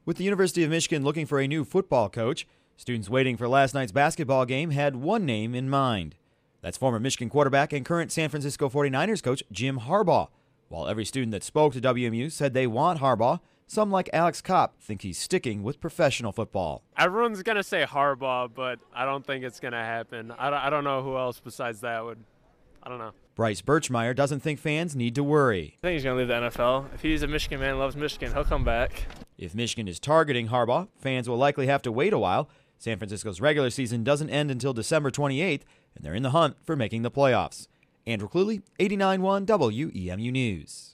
With the University of Michigan looking for a new football coach, students waiting for last night's basketball game had one name in mind. That's former Michigan quarterback and current San Francisco 49ers coach Jim Harbaugh. While every student that spoke to WMU said they want Harbaugh, some like Alex Kopp think he's sticking with professional football. Everyone's going to say Harbaugh, but I don't think it's going to happen. I don't know who else besides that would. I don't know. Bryce Birchmeyer doesn't think fans need to worry. I think he's going to leave the NFL. If he's a Michigan man, loves Michigan, he'll come back. If Michigan is targeting Harbaugh, fans will likely have to wait a while. San Francisco's regular season doesn't end until December 28th, and they're in the hunt for making the playoffs. Andrew Cluley, 89.1 WEMU News.